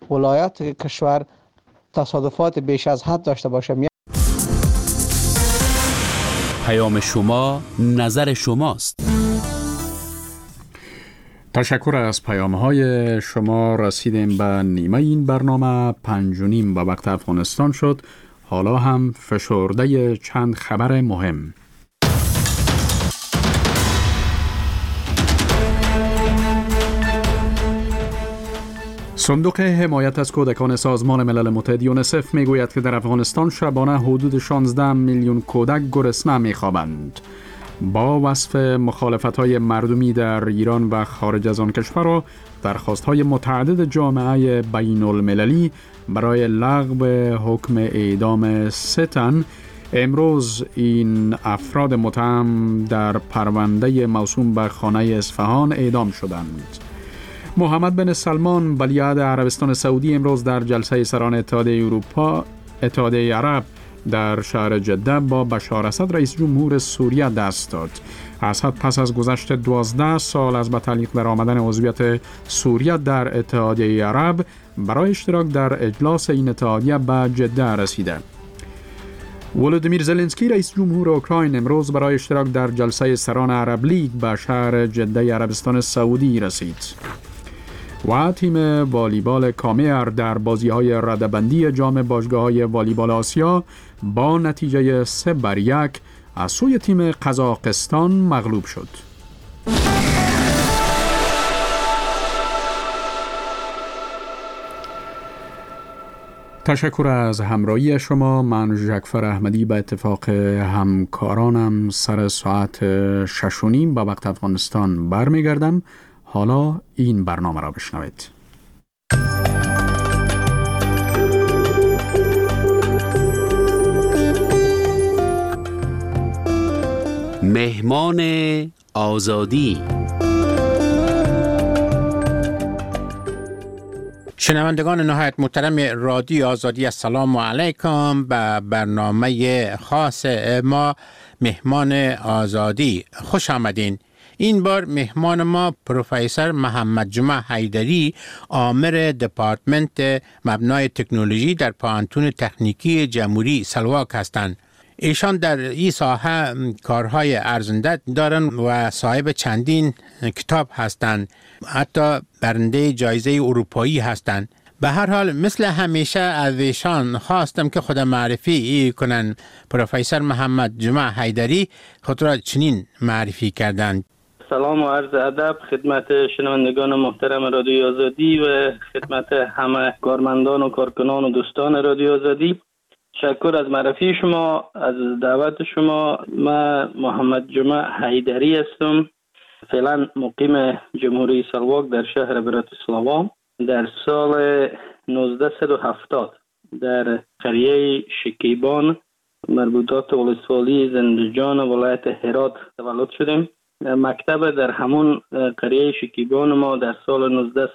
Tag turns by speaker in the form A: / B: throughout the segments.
A: ولایات کشور تصادفات بیش از حد داشته باشه.
B: پیام شما، نظر شماست.
C: تشکر از پیام‌های شما. رسیدیم به نیمه این برنامه. 5:30 به وقت افغانستان شد. حالا هم فشرده چند خبر مهم. صندوق حمایت از کودکان سازمان ملل متحد یونیسف میگوید که در افغانستان شبانه حدود 16 میلیون کودک گرسنه میخوابند. با وصف مخالفت‌های مردمی در ایران و خارج از آن کشور و درخواست‌های متعدد جامعه بین المللی برای لغو حکم اعدام 3 تن، امروز این افراد متهم در پرونده موسوم به خانه اصفهان اعدام شدند. محمد بن سلمان ولیعهد عربستان سعودی امروز در جلسه سران اتحادیه عرب در شهر جده با بشار اسد رئیس جمهور سوریه دست داد. اسد پس از گذشت 12 سال از به تعلیق در آمدن عضویت سوریه در اتحادیه عرب برای اشتراک در اجلاس این اتحادیه به جده رسیده. ولودیمیر زلنسکی رئیس جمهور اوکراین امروز برای اشتراک در جلسه سران عرب لیگ به شهر جده عربستان سعودی رسید. و تیم والیبال کامر در بازی‌های رده‌بندی جام باشگاه‌های والیبال آسیا با نتیجه 3-1 از سوی تیم قزاقستان مغلوب شد. تشکر از همراهی شما. من ژکفر احمدی به اتفاق همکارانم سر ساعت 6:30 به وقت افغانستان برمیگردم. حالا این برنامه را بشنوید.
B: مهمان آزادی.
D: شنوندگان نهایت محترم رادیو آزادی، السلام علیکم. به برنامه خاص ما مهمان آزادی خوش آمدین. این بار مهمان ما پروفسور محمد جمعه حیدری، آمر دپارتمنت مبنای تکنولوژی در پانتون تکنیکی جمهوری سلواک هستند. ایشان در این ساحه کارهای ارزنده دارند و صاحب چندین کتاب هستند. حتی برنده جایزه اروپایی هستند. به هر حال مثل همیشه از ایشان خواستم که خود معرفی کنن. پروفسور محمد جمعه حیدری خود را چنین معرفی کردند.
E: سلام و عرض ادب خدمت شنوندگان محترم رادیو آزادی و خدمت همه کارمندان و کارکنان و دوستان رادیو آزادی. تشکر از معرفی شما، از دعوت شما. من محمد جمعه حیدری هستم. فعلا مقیم جمهوری سلواک در شهر براتیسلاوا. در سال 1970 در قریه شکیبان مربوطات ولسوالی زندجان ولایت هرات تولد شدیم. مکتب در همون قریه شکیبان ما در سال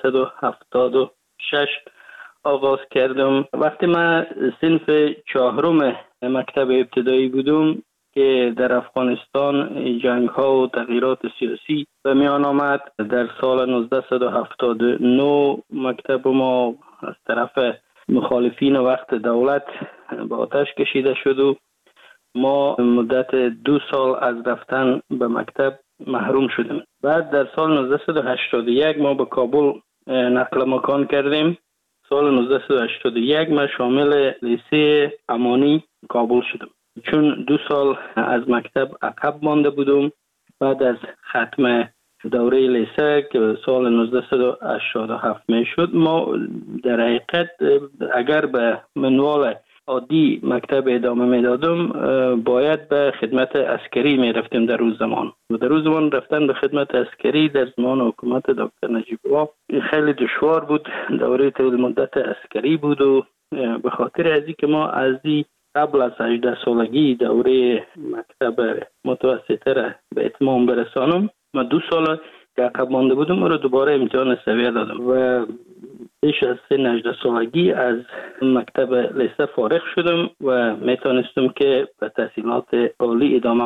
E: 1976 آغاز کردم. وقتی من صنف 4 مکتب ابتدایی بودم که در افغانستان جنگ ها و تغییرات سیاسی به میان آمد، در سال 1979 مکتب ما از طرف مخالفین وقت دولت به آتش کشیده شد و ما مدت 2 سال از رفتن به مکتب محروم شدیم. بعد در سال 1981 ما به کابل نقل مکان کردیم. سال 1981 ما شامل لیسه امانی کابل شدم. چون 2 سال از مکتب عقب مانده بودم، بعد از ختم دوره لیسه که سال 1987 می شد، ما در حقیقت اگر به منوال عادی مکتب ادامه میدادم باید به خدمت عسکری می رفتیم در روز زمان. و در روز زمان رفتن به خدمت عسکری در زمان حکومت دکتر نجیب الله خیلی دشوار بود. دوره طویل مدت عسکری بود و به خاطر از اینکه ما از قبل از 18 سالگی دوره مکتب متوسطه را به اتمام برسانم، ما 2 سال که عقب مانده بودم رو دوباره امتحان سویه دادم و پیش از سن 18 سالگی از مکتب لیسه فارغ شدم و میتونستم که به تحصیلات عالی ادامه بدم.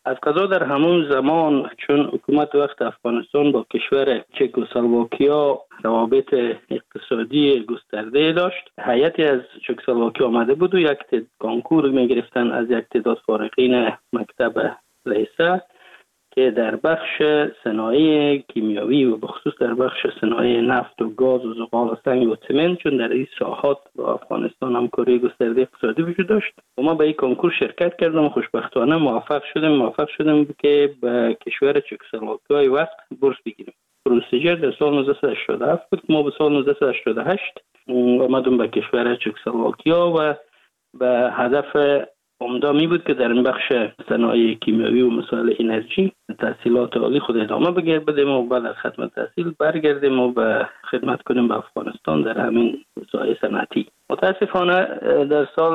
E: از قضا در همون زمان چون حکومت وقت افغانستان با کشور چکسلواکیا روابط اقتصادی گسترده داشت، هیئتی از چکسلواکیا آمده بود و یک کنکور می‌گرفتن از یک تعداد فارغین مکتب لیسه که در بخش صنایع کیمیاوی و بخصوص در بخش صنایع نفت و گاز و زغال و سنگ و سمنت، چون در این ساحات با افغانستان همکاری گسترده اقتصادی وجود داشت و ما به این کنکور شرکت کردم و خوشبختانه موفق شدم که به کشور چکسلواکیای وقت بورس بگیریم. پروسیجر در سال 1987 بود. ما به سال 1988 آمدیم به کشور چکسلواکیا و به هدف عمده می بود که در این بخش صنایع کیمیاوی و مسائل انرژی تحصیلات عالی خود ادامه بدیم و بعد از ختم تحصیل برگردیم و به خدمت کنیم به افغانستان در همین ساحه صنعتی. متاسفانه در سال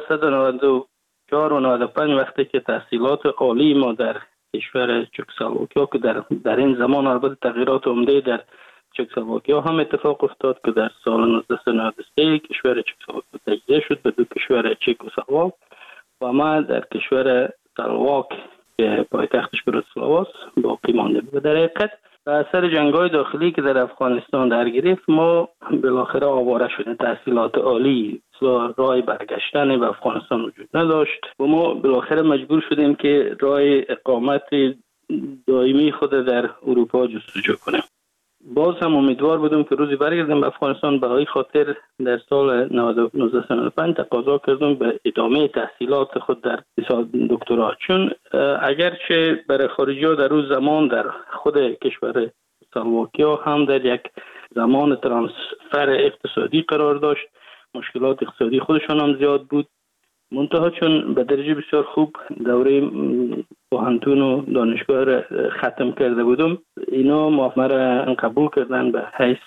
E: 1994 و 95 وقتی که تحصیلات عالی ما در کشور چکسلواکیا که در این زمان البته تغییرات عمده در چکسلواکیا هم اتفاق افتاد که در سال 1993 کشور چکسلواکیا تجزیه شد به دو کشور چک و سلواک و ما در کشور سلواک که پایتختش براتسلاوا باقی مانده بود. در حقیقت به اثر جنگ‌های داخلی که در افغانستان در گرفت ما بالاخره آواره شدیم. تحصیلات عالی راه برگشتن به افغانستان وجود نداشت و ما بالاخره مجبور شدیم که راه اقامت دائمی خود در اروپا جستجو کنیم. باز هم امیدوار بودم که روزی برگردم به افغانستان. به این خاطر در سال 1995 تقاضا کردم به ادامه تحصیلات خود در دکترا، چون اگرچه برای خارجی‌ها در روز زمان در خود کشور سلواکیا هم در یک زمان ترانسفر اقتصادی قرار داشت، مشکلات اقتصادی خودشان هم زیاد بود، منتها چون به درجه بسیار خوب دوره پوهنتون و دانشگاه را ختم کرده بودم، اینا مرا قبول کردن به حیث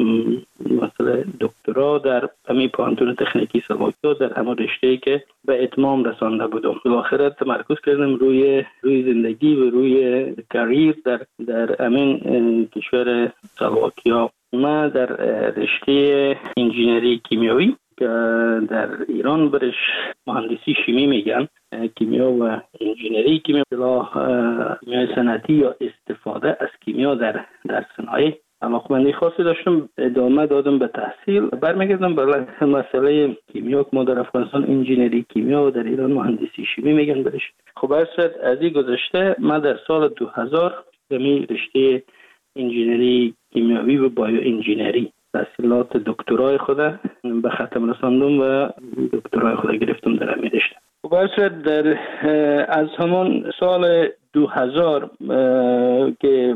E: مثلا دکترا در همین پوهنتون تکنیکی سلواکیا در همون رشته‌ای که به اتمام رسانده بودم. بالاخره تمرکز کردم روی زندگی و روی کریر در همین کشور سلواکیا. ما در رشته انجینری کیمیاوی که در ایران برش مهندسی شیمی میگن، کیمیا و انجینری کیمیا، کیمیای صنعتی یا استفاده از کیمیا در صنایع علاقمندی خاصی داشتم. ادامه دادم به تحصیل. برمیگردم به مسئله کیمیا که ما در افغانستان انجینری کیمیا و در ایران مهندسی شیمی میگن برش. خب از این گذشته من در سال 2000 به رشته انجینری کیمیاوی و بایو انجینری تحصیلات دکترای خود به ختم رساندم و دکترای خود گرفتم در همین رشته. خب از همان سال 2000 که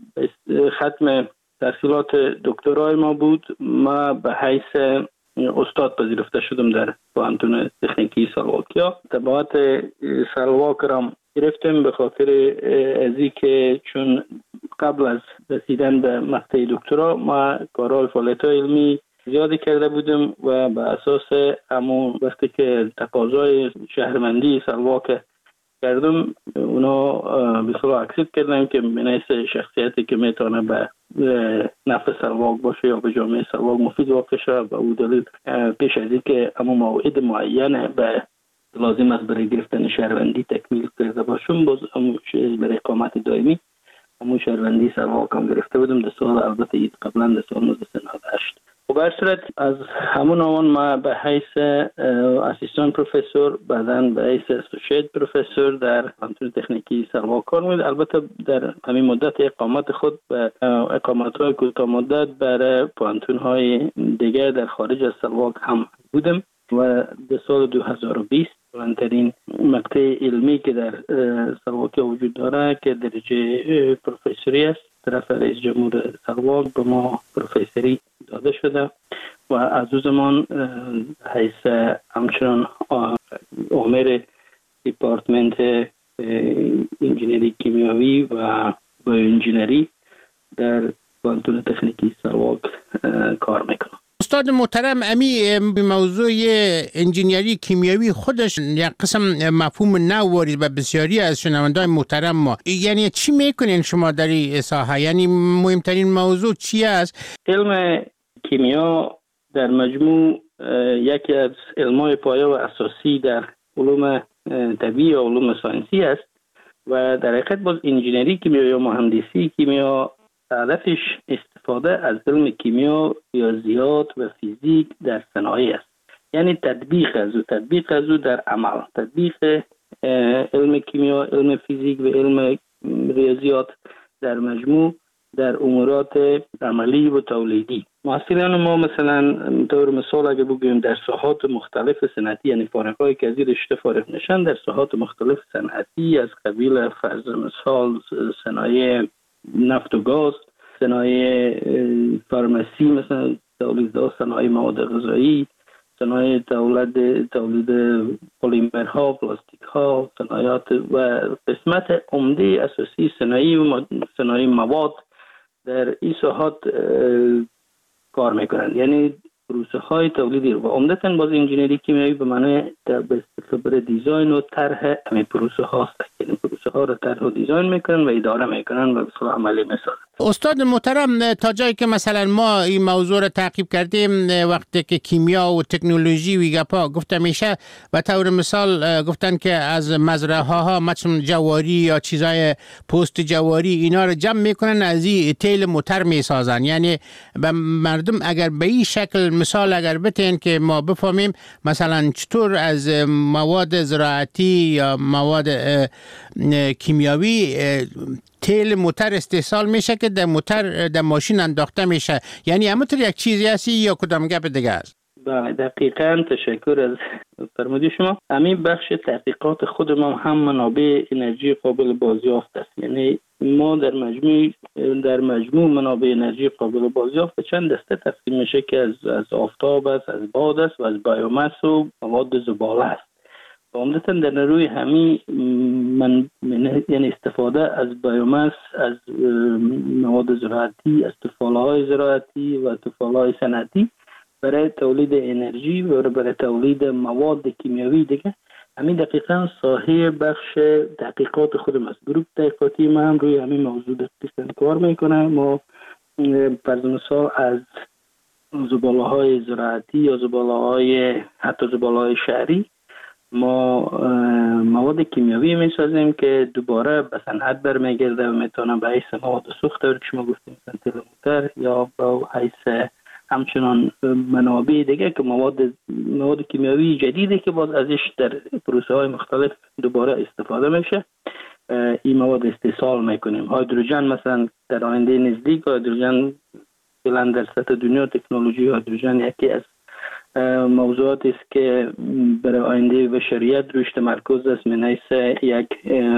E: ختم تحصیلات دکترای ما بود، ما به حیث استاد پذیرفته شدم در پوهنتون تکنیکی سلواکیا. تبعات سلواک را گرفتم به خاطر ازی که چون قبل از رسیدن به مقطع دکترا ما کارهای فعالیت‌های علمی زیادی کرده بودم و به اساس همون وقتی که تقاضای شهروندی سلواک کردم، اونا به صلاح اکسپت کردن که من شخصیتی که میتونه به نفع سلواک باشه یا به جامعه سلواک مفید واقع شه. و او دلیل پیش از این که همون موعد معین به لازم است برای گرفتن شهروندی تکمیل کرده باشم، باز برای اقامت دائمی همون شهروندی سلواک هم گرفته بودم در سال البته قبلا در سال 1998. و به هر صورت از همون آن ما به حیث اسیستان پروفسور، بعداً به حیث اسوسییت پروفسور در پوهنتون تکنیکی سلواک کار می‌کردم. البته در همین مدت اقامت خود به اقامت‌های کوتاه مدت برای پوهنتون‌های دیگر در خارج از سلواک هم بودم و در سال 2020 بلندترین مقطع علمی که در سلواکیا وجود داره که درجه پروفسوری است، طرف رئیس جمهور سلواک به ما پروفسوری داده شده و از او زمان حیث همچنان عامل دیپارتمنت انجینری کیمیاوی و بایو انجینری در پوهنتون تکنیکی سلواک کار میکنم.
D: استاد محترم، امی موضوع انجینری کیمیاوی خودش یک قسم مفهوم نو وارد به بسیاری از شنوندگان محترم ما. یعنی چی میکنین شما در این ساحه؟ یعنی مهمترین موضوع چی است؟
E: علم کیمیا در مجموع یکی از علمای پایه و اساسی در علوم طبیعی و علوم ساینسی است و در حقیقت باز انجینری کیمیا یا مهندسی کیمیا هدفش استفاده از علم کیمیا، ریاضیات و فیزیک در صنایع است. یعنی تطبیق از او در عمل، تطبیق علم کیمیا، علم فیزیک و علم ریاضیات در مجموع در امورات عملی و تولیدی. محصلان ما مثلا طور مثال اگه بگویم در ساحات مختلف صنعتی، یعنی فارغ‌هایی که از این رشته فارغ نشن در ساحات مختلف صنعتی از قبیل فرض مثال صنایع نفت و گاز، صنایع فارمسی، مثلا تولید صنایع مواد غذایی، صنایع تولید پلیمرها، پلاستیک‌ها، صنایعات و قسمت عمده اساسی صنایع مواد در این ساحات کار میکنند. یعنی پروسه های تولیدی و عمدتاً باز انجینری کیمیایی به معنی به خبر دیزاین و طرح همین پروسه هاست. یعنی پروسه ها رو طرح و دیزاین میکنن و اداره میکنن و به صورت عملی میسازن.
D: استاد محترم، تا جایی که مثلا ما این موضوع رو تعقیب کردیم، وقتی که کیمیا و تکنولوژی و گپا گفته میشه، و طور مثال گفتن که از مزرعه ها مثلا جواری یا چیزای پوست جواری اینا رو جمع میکنن، از این تیل موتر میسازن. یعنی به مردم اگر به این شکل مثال اگر بتین که ما بفهمیم مثلا چطور از مواد زراعتی یا مواد کیمیاوی تیل موتر استحصال میشه که در ماشین انداخته میشه. یعنی همونطور یک چیزی هستی یا کدام گپ دیگه است؟
E: بله دقیقاً، تشکر از فرمودی شما. همین بخش تحقیقات خود ما هم منابع انرژی قابل بازیافت است. یعنی ما در مجموع منابع انرژی قابل بازیافت چند دسته تقسیم میشه که از آفتاب است، از باد است و از بایوماس و مواد زباله است. عمدتاً در روی همین یعنی استفاده از بایوماس، از مواد زراعتی، از تفاله‌های زراعتی و تفاله‌های صنعتی برای تولید انرژی و برای تولید مواد کیمیاوی دیگه، همین دقیقاً ساحه بخش تحقیقات خودم است. گروه تحقیقاتی ما هم روی همین موضوع دقیقاً کار میکنه. ما فرض مثال از زباله‌های زراعتی یا حتی زباله‌های شهری ما مواد کیمیاوی میسازیم که دوباره به صنعت برمیگرده و میتونه به حیث مواد سوخت که شما گفتیم مثلا تیل موتر یا به حیث همچنان منابع دیگه که مواد کیمیاوی جدیدی که باز ازش در پروسه های مختلف دوباره استفاده میشه، این مواد استحصال میکنیم. هیدروژن مثلا در آینده نزدیک، هیدروژن فعلا در سطح دنیا تکنولوژی هیدروژن یکی از موضوعاتی است که برای آینده بشریت روش تمرکز است من حیث یک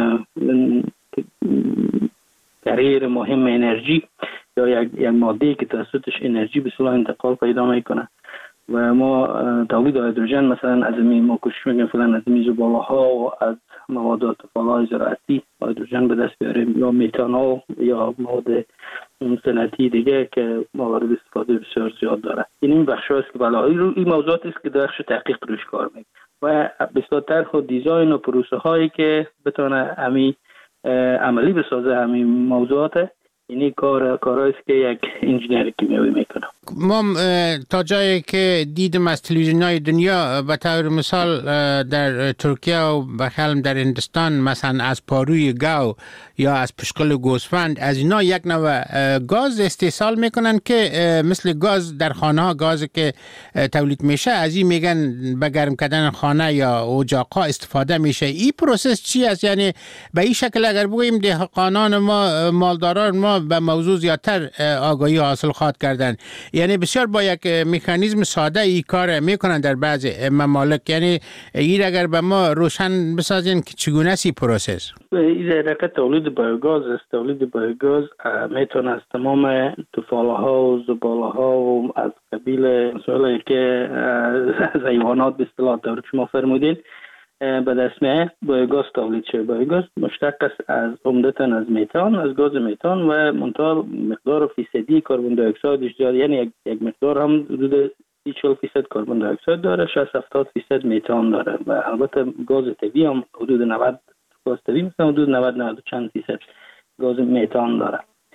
E: کریر مهم انرژی یا یک ماده که توسطش انرژی به صورت انتقال پیدا میکنه. و ما تولید هیدروژن مثلا از ما کوشش میکنیم فعلا از زباله ها و از مواد تفاله‌های زراعتی هیدروژن به دست بیاریم، یا متانول یا مواد صنعتی دیگه که موارد استفاده بسیار زیاد داره. این بخش است که این موضوعات است که در بخش تحقیق روش کار میکنیم و بسیار طرح و دیزاین و پروسه هایی که بتونه همین عملی بسازه همین موضوعات. اینی کارهایی است که یک انجینر کیمیایی میکنه.
D: ما تا جایی که دیدم از تلویزیون‌های دنیا، به طور مثال در ترکیه و بخیالم در هندوستان مثلا از پاروی گاو یا از پشقل گوسفند از اینا یک نوع گاز استحصال میکنن که مثل گاز در خانه ها، گازی که تولید میشه از این میگن به گرم کردن خانه یا اجاق‌ها استفاده میشه. این پروسس چی است؟ یعنی به این شکل اگر بگوییم دهقانان ما، مالداران ما به موضوع زیادتر آگاهی حاصل خواهد کردن. یعنی بسیار با یک مکانیزم ساده ای کار میکنن در بعضی ممالک. یعنی این اگر به ما روشن بسازین که چگونه سی پروسس؟
E: این حقیقت تولید بایوگاز است. تولید بایوگاز میتونه از تمام تفاله ها و زباله ها و از قبیل مسائلی که از حیوانات به اصطلاح طور شما فرمودین به دست میاد بایوگاز تولید شده. بایوگاز مشتق است از عمدتاً از میتان، از گاز میتان و منتها مقدار فیصدی کربن دی اکسایدش داره. یعنی یک مقدار هم حدود 40% کربن دی اکساید داره، 60-70% میتان داره و البته گاز طبیعی هم حدود 90 گاز طبیعی مثلا حدود 90 چند درصد گاز میتان داره.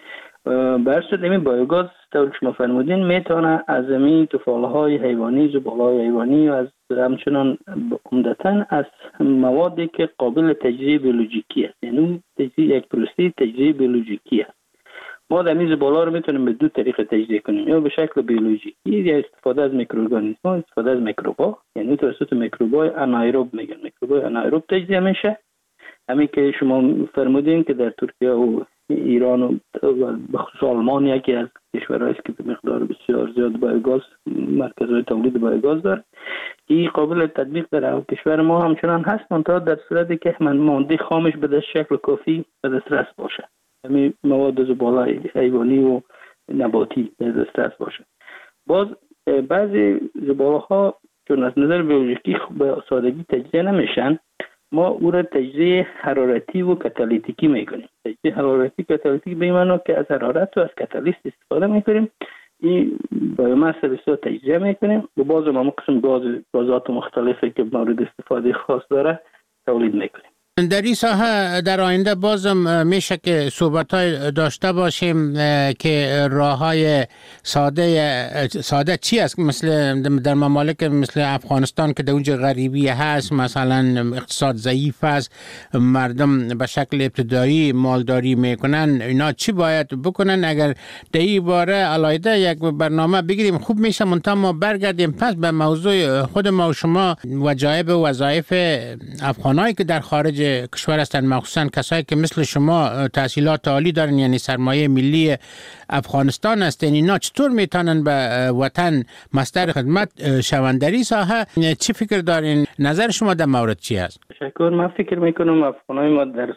E: برشد این بایوگاز طور که شما فرمودین میتونه از این تفالهای حیوانی، زباله‌های حیوانی و از همچنان عمدتاً از موادی که قابل تجزیه بیولوژیکی است، یعنی یک پروسه تجزیه بیولوژیکی است. ما در این زباله رو میتونیم به دو طریق تجزیه کنیم، یا به شکل بیولوژیکی یا استفاده از میکروارگانیسم‌ها، استفاده از میکروب‌ها، یعنی توسط میکروب‌های انائروب میگن، میکروب‌های انائروب تجزیه میشه. همین که شما فرمودین که در ترکیه و ایران و بخصوص آلمان یکی از کشورهایی است که به مقدار بسیار زیاد بایوگاز مرکزهای تولید بایوگاز داره، این قابل تطبیق در کشور ما همچنان هست، منتها در صورتی که ماده خامش به شکل کافی به دسترس باشه، همین مواد زباله حیوانی و نباتی به دسترس باشه. باز بعضی زباله ها چون از نظر بیولوژیکی به سادگی تجزیه نمیشن، ما او را تجزیه حرارتی و کاتالیتیکی میکنیم. تجزیه حرارتی کاتالیتیک به این معنی که از حرارت و از کاتالیست استفاده میکنیم، این بایوماس بسیار تجزیه میکنیم و باز ما قسم گازات مختلفی که مورد استفاده خاص داره تولید میکنیم.
D: در این ساحه در آینده بازم میشه که صحبت‌های داشته باشیم که راه‌های ساده چی است، مثل در ممالک مثل افغانستان که در اونجا غریبی هست، مثلا اقتصاد ضعیف است، مردم به شکل ابتدایی مالداری میکنن، اینا چی باید بکنن؟ اگر در این باره علاوه یک برنامه بگیریم خوب میشه. منتها ما برگردیم پس به موضوع خود ما و شما، وجایب و وظایف افغانایی که در خارج کشور هستند، مخصوصا کسایی که مثل شما تحصیلات عالی دارن، یعنی سرمایه ملی افغانستان هستن، اینا چطور میتونن به وطن مصدر خدمت شوند؟ در این ساحه چی فکر دارین؟ نظر شما در مورد چی است؟
E: تشکر. من فکر میکنم افغانای ما در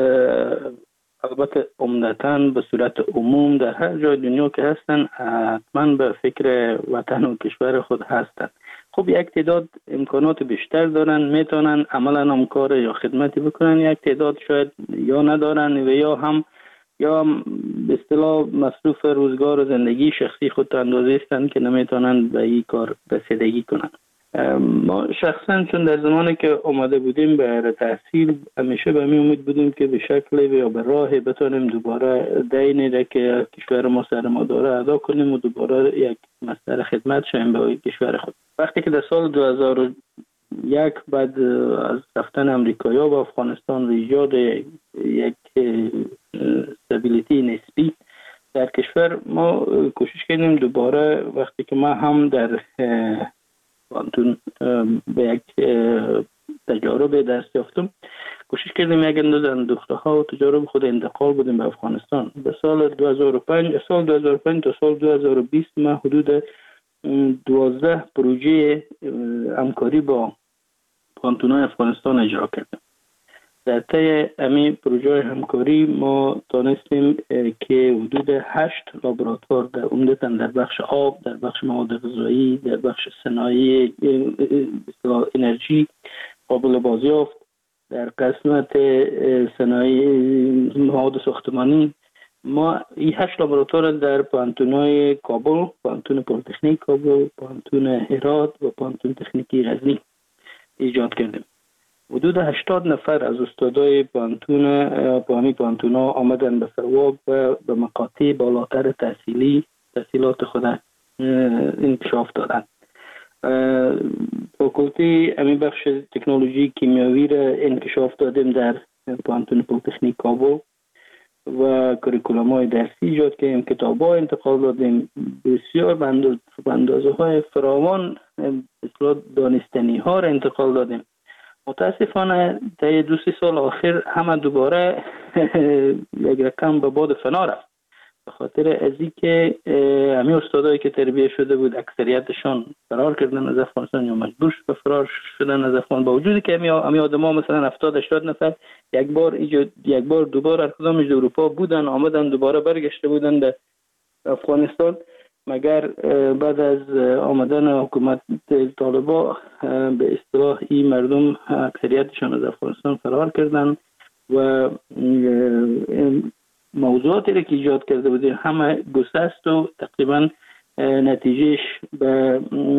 E: البته عمدتاً به صورت عموم در هر جای دنیا که هستن حتما به فکر وطن و کشور خود هستن. خب یک تعداد امکانات بیشتر دارن، میتونن عملا هم کار یا خدمتی بکنن، یک تعداد شاید یا ندارن و یا به اصطلاح مصروف روزگار و زندگی شخصی خود اندازه هستند که نمیتونن به این کار رسیدگی کنن. ما شخصا چون در زمانی که اومده بودیم به تحصیل همیشه به می امید بودیم که به شکل یا به راه بتونیم دوباره دینی را که کشور ما سر ما داره ادا کنیم و دوباره یک مصدر خدمت شویم به کشور خود. وقتی که در سال 2001 بعد از رفتن امریکایی‌ها به افغانستان و ایجاد یک استابیلیتی نسبی در کشور، ما کوشش کردیم دوباره وقتی که ما هم در پانتون به یک تجارب دست یافتم، کوشش کردیم یک اندازه اندوخته‌ها و تجارب خود انتقال بدیم به افغانستان. به سال 2005 تا سال 2020 ما حدود 12 پروژه همکاری با پانتون‌های افغانستان اجرا کردیم. در طی همین پروژه همکاری ما تانستیم که حدود 8 لابراتوار در عمدتاً در بخش آب، در بخش مواد غذایی، در بخش صنایع انرژی قابل بازیافت، در قسمت صنایع مواد ساختمانی، ما این 8 لابراتوار در پانتون‌های کابل، پانتون پلی‌تکنیک کابل، پانتون هرات و پانتون تکنیکی غزنی ایجاد کردیم. حدود 80 نفر از استادای پانتونا آمدن به سواب و به مقاطع بالاتر تحصیلات خود انکشاف دادن. فاکولته همین بخش تکنولوژی کیمیاوی را انکشاف دادیم در پانتون پلی‌تکنیک کابل و کریکولم‌های درسی ایجاد کردیم، کتاب‌ها انتقال دادیم، بسیار به اندازه‌های فراوان دانستنی‌ها را انتقال دادیم. متاسفانه طی 2-3 سال آخر همه دوباره یک رقم به باد فنا رفت، به خاطر از اینکه همین استادایی که تربیت شده بود اکثریتشان فرار کردن از افغانستان یا مجبور شد به فرار شدن از افغانستان، با وجودی که همین آدم‌ها مثلا 70-80 نفر یک بار دوباره هر کدامش در اروپا بودن، آمدن دوباره برگشته بودن به افغانستان، مگر بعد از آمدن حکومت طالبا به اصطلاح این مردم اکثریتشان از افغانستان فرار کردن و موضوعاتی را که ایجاد کرده بودیم همه گسست و تقریبا نتیجهش به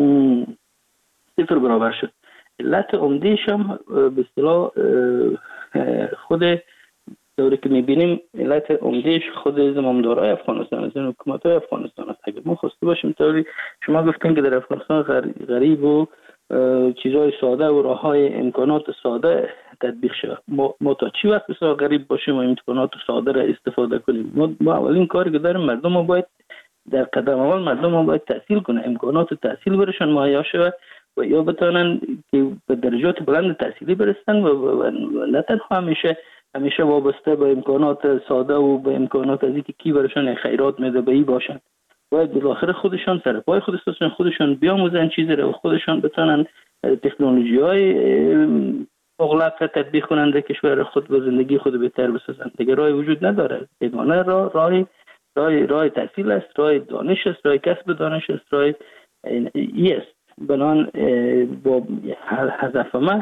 E: 0 برابر شد. علت عمده‌اش هم به اصطلاح خود دوری که میبینیم علت عمدهش خود زمامدارای افغانستان است، حکومت‌های افغانستان است. اگه ما خواسته باشیم طوری شما گفتین که در افغانستان غریب و چیزهای ساده و راههای امکانات ساده تطبیق شود، ما تا چی وقت بسیار غریب باشیم و امکانات ساده را استفاده کنیم؟ ما اولین کاری که داریم مردم ما باید در قدم اول مردم ما باید تحصیل کنه، امکانات تحصیل برشان مهیا شود و یا بتونن که به درجات بلند تحصیلی برسن و نه تنها همیشه وابسته به امکانات ساده و به امکانات از اینکه کی برشان خیرات میده به این باشن. باید بالاخره خودشان سر پای خودشان بیاموزن چیزی رو و خودشان بتونن تکنولوژی‌های مغلق تطبیق کنند در کشور خود و زندگی خود بهتر بسازند. دیگه راهی وجود نداره. یگانه راه تحصیل است، راه دانش است، راه کسب دانش است، راه است. بنان با هدف ما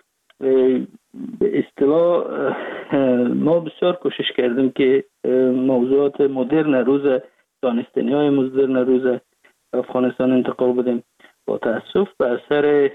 E: به اصطلاح ما بسیار کوشش کردیم که موضوعات مدرن روز دانستنی‌های مدرن روز افغانستان انتقال بدیم. با تأسف به اثر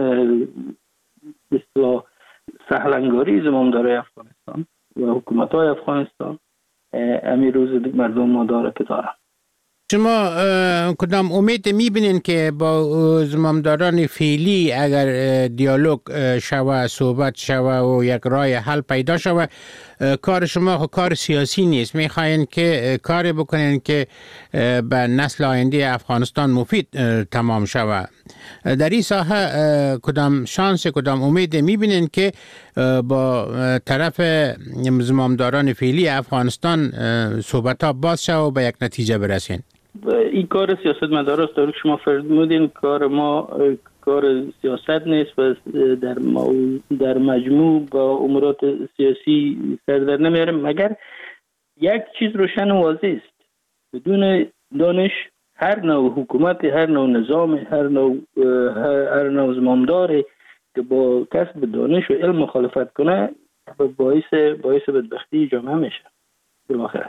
E: به اصطلاح سهلنگاری زمامدارای افغانستان و حکومت‌های افغانستان امیر روز مردم ما داره که دارم.
D: شما کدام امید میبینین که با زمامداران فعلی اگر دیالوگ شوه، صحبت شوه و یک راه حل پیدا شوه، کار شما کار سیاسی نیست، میخواین که کاری بکنین که به نسل آینده افغانستان مفید تمام شوه. در این ساحه کدام شانس، کدام امید میبینین که با طرف زمامداران فعلی افغانستان صحبت ها باز شوه و به یک نتیجه برسین؟
E: این کار سیاستمدار است. طوری که شما فرمودین کار ما کار سیاست نیست و در مجموع با امورات سیاسی سر در نمیاریم، مگر یک چیز روشن و واضح است: بدون دانش هر نوع حکومت، هر نوع نظام، هر نوع زمامداری که با کسب دانش و علم مخالفت کنه باعث بدبختی جامعه میشه. بالاخره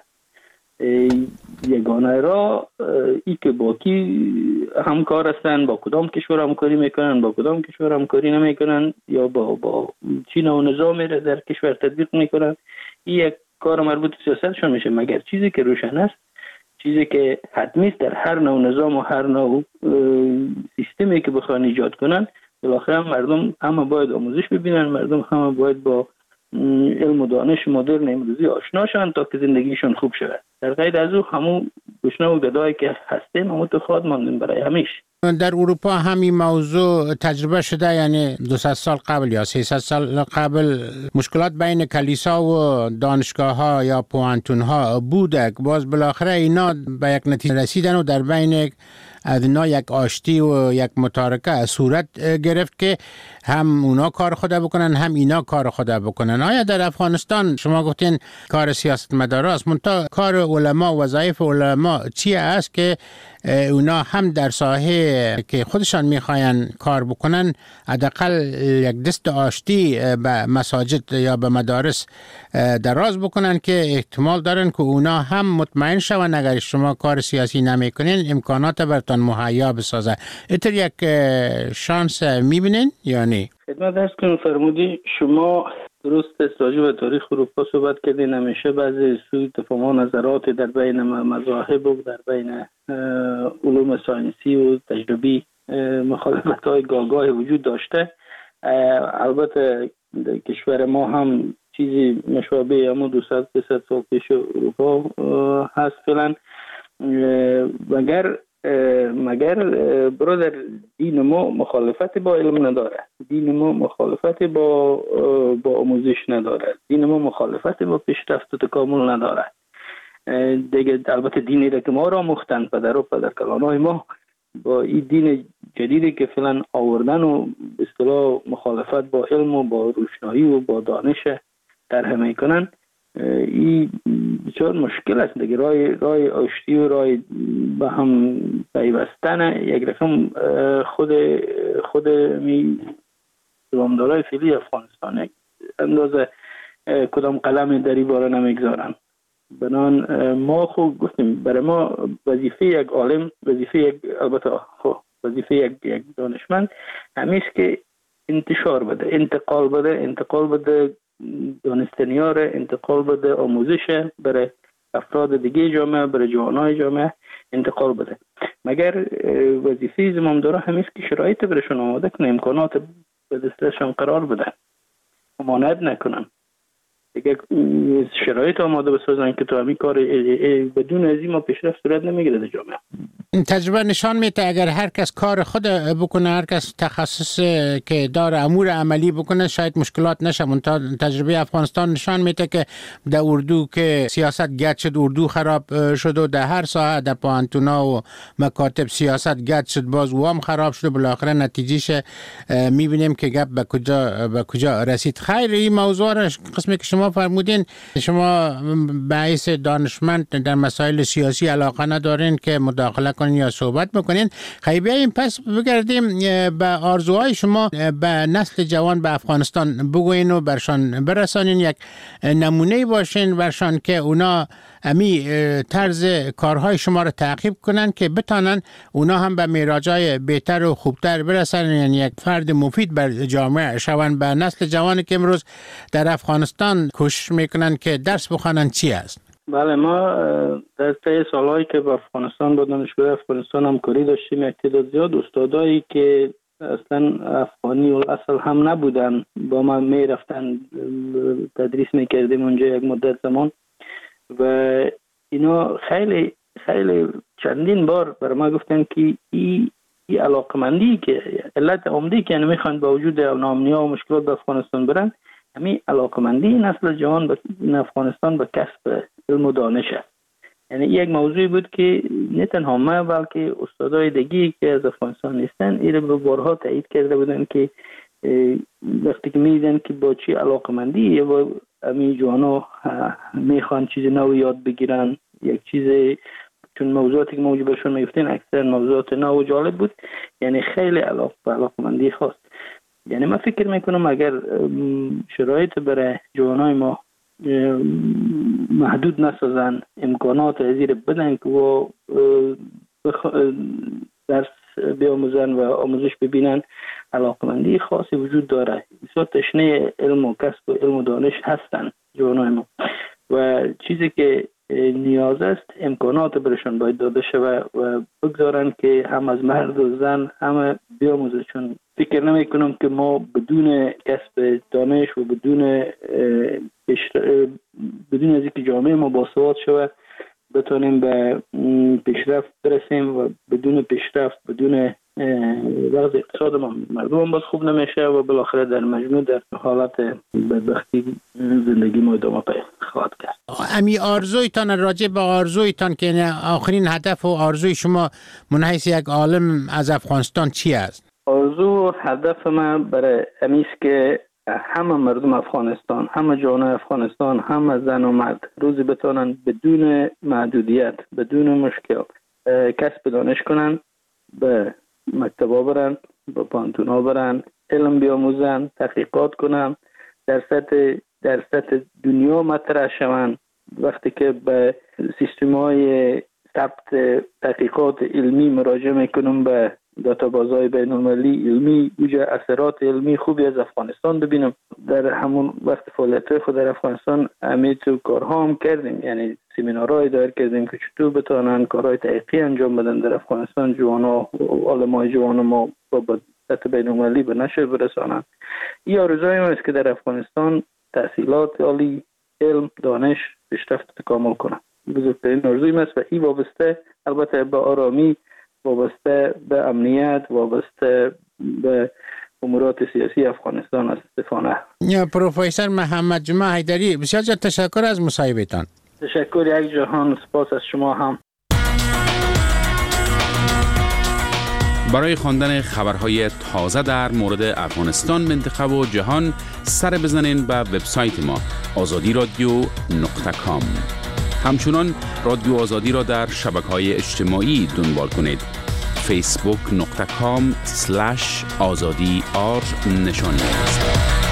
E: یگانه را ای که با کی همکار هستن، با کدام کشور همکاری میکنن، با کدام کشور همکاری نمیکنن، یا با چین و نظامی را در کشور تطبیق میکنن، این یک کار مربوط به سیاستشون میشه. مگر چیزی که روشن است، چیزی که حتمی است در هر نوع نظام و هر نوع سیستمی که بخوان ایجاد کنن، بالاخره مردم همه باید آموزش ببینن، مردم همه باید با علم و دانش مدرن امروزی آشنا شن تا که زندگیشون خوب شود. در غیر از او همون گشنه و گدایی که هستیم همون تو خود ماندیم برای همیشه.
D: در اروپا همین موضوع تجربه شده، یعنی 200 سال قبل یا 300 سال قبل مشکلات بین کلیسا و دانشگاه ها یا پوهنتون ها بوده، باز بالاخره اینا به یک نتیجه رسیدن و در بین از اینا یک آشتی و یک متارکه صورت گرفت که هم اونا کار خود بکنن هم اینا کار خود بکنن. آیا در افغانستان شما گفتین کار سیاستمدار است، منتها کار علما، وظایف علما چی است که اونا هم در ساحه که خودشان میخواین کار بکنن حداقل یک دست آشتی به مساجد یا به مدارس دراز بکنن که احتمال دارن که اونا هم مطمئن شون اگر شما کار سیاسی نمیکنین امکانات برتان مهیا بسازه. اینطور یک شانس میبینین یا نه؟
E: خدمت عرض کنم فرمودی شما درست است، راجع به تاریخ اروپا صحبت کردین. همیشه بعضی سوء تفاهم و نظرات در بین مذاهب و در بین علوم ساینسی و تجربی مخالفت‌های گاهی وجود داشته. البته در کشور ما هم چیزی مشابه اما 200-300 سال پیش اروپا هست فعلا. مگر برادر دین ما مخالفت با علم نداره، دین ما مخالفت با آموزش نداره، دین ما مخالفت با پیشرفت و تکامل نداره. دیگه البته دینی را که ما را مختن پدر و پدرکلانای ما با این دین جدیدی که فعلا آوردن و به اصطلاح مخالفت با علم و با روشنایی و با دانش طرح میکنن، این بسیار مشکل است. دیگه راه آشتی و راه به هم پیوستن یک رقم خود زمامدارای فعلی افغانستان اندازه کدام قلم در این باره نمیگذارن. بنان ما خوب گفتیم برای ما وظیفه یک عالم، وظیفه یک دانشمند همیشه که انتشار بده، انتقال بده دانستنی ها را انتقال بده، آموزش برای افراد دیگه جامعه، برای جوانای جامعه انتقال بده. مگر وظیفه زمامدارا همیست که شرایط برشون آماده کنه، امکانات به دستشون قرار بدن، ممانعت نکنن، دیگه شرایط آماده بسازن که تو همین کار بدون از این ما پیشرفت صورت نمیگیره در جامعه.
D: تجربه نشان میده اگر هر کس کار خود بکنه، هر کس تخصص که داره امور عملی بکنه، شاید مشکلات نشه. تجربه افغانستان نشان میده که در اردو که سیاست گد شد، اردو خراب شد و در هر ساحه، در پانتونا و مکاتب سیاست گد شد، باز وام خراب شد و بالاخره نتیجهش میبینیم که گپ به کجا رسید. خیر، این موضوع را قسمی که شما فرمودین، شما باعث دانشمند در مسائل سیاسی علاقه ندارین که مداخله کنین یا صحبت بکنین. خیلی بیاییم پس بگردیم به آرزوهای شما به نسل جوان به افغانستان بگوین و برشان برسانین، یک نمونه باشین برشان که اونا امی طرز کارهای شما رو تعقیب کنن که بتانن اونا هم به میراجای بهتر و خوبتر برسن، یعنی یک فرد مفید بر جامعه شون. به نسل جوانی که امروز در افغانستان کوشش میکنن که درس بخوانن چی است؟
E: بله، ما در طی سالهایی که با افغانستان با دانشگاه افغانستان همکاری داشتیم، یک تعداد زیاد استادایی که اصلا افغانی اصل هم نبودن با ما میرفتن، تدریس میکردیم اونجا یک مدت زمان و اینا خیلی خیلی چندین بار بر ما گفتن که این علاقمندی که علت عمده که میخوان با وجود ناامنی‌ها و مشکلات به افغانستان برن، همین علاقمندی نسل جوان به افغانستان به کسب علم و دانش است. یعنی یک موضوعی بود که نه تنها ما بلکه استادای دیگه که از افغانستان نیستن این رو به بارها تایید کرده بودن که وقتی که میدیدن که با چی علاقمندی و همین جوانا میخوان چیز نو یاد بگیرن، یک چیز، چون موضوعاتی که موجود برشون میفتین اکثر موضوعات نو و جالب بود، یعنی خیلی علاقمندی خواست. یعنی من فکر میکنم اگر شرایط برای جوانای ما محدود نسازن، امکانات ازیر بدن که و درس بیاموزن و آموزش ببینن، علاقمندی خاصی وجود داره. بسیار تشنه علم و کسب و علم و دانش هستن جوانای ما و چیزی که نیاز است امکانات برشان باید داده شود و بگذارن که هم از مرد و زن همه بیاموزه. چون فکر نمی کنم که ما بدون کسب دانش و بدون از اینکه جامعه ما باسواد شود بتونیم به پیشرفت برسیم و بدون پیشرفت، بدون وضع اقتصاد مردم باز خوب نمیشه و بالاخره در مجموع در حالت بدبختی زندگی ما ادامه خواهد کرد.
D: امی آرزویتان، راجع به آرزویتان که آخرین هدف و آرزوی شما من حیث یک عالم از افغانستان چی است؟
E: آرزو و هدف من برای امیست که همه مردم افغانستان، همه جوانای افغانستان، همه زن و مرد روزی بتونن بدون محدودیت، بدون مشکل کسب دانش کنن، به مکتبا برن، به پانتونا برن، علم بیاموزن، تحقیقات کنن، در سطح دنیا مطرح شون. وقتی که به سیستم‌های ثبت تحقیقات علمی مراجعه میکنم، به داتابازهای بین‌المللی علمی، اوجه اثرات علمی خوبی از افغانستان ببینم. در همون وقت فعالیت خود در افغانستان همه تو کارها هم کردیم، یعنی سمینارهای دایر کردیم که چطور بتونن کارهای تحقیقی انجام بدن در افغانستان، جوانا و علمای جوان ما با سطح بین‌المللی به نشر برسانن. این آرزوی ما است که در افغانستان تحصیلات عالی، علم، دانش پیشرفت تکامل کنه. بزرگترین آرزوی ما است و این وابسته البته به آرامی، وابسته به امنیت، وابسته به امورات سیاسی افغانستان است. استفانه
D: پروفسور محمد جمعه حیدری، بسیار تشکر از مصاحبه‌تان.
E: تشکر یک جهان، سپاس از شما هم.
B: برای خواندن خبرهای تازه در مورد افغانستان، منطقه و جهان سر بزنین به وبسایت ما azadiradio.com. همچنان رادیو آزادی را در شبکه‌های اجتماعی دنبال کنید. facebook.com/azadi نشانی است.